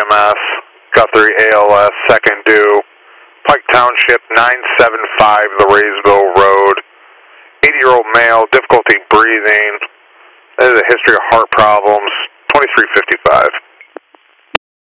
EMS, Guthrie ALS, second due, Pike Township, 975 the Raysville Road. 80-year-old male, difficulty breathing. There's a history of heart problems, 2355.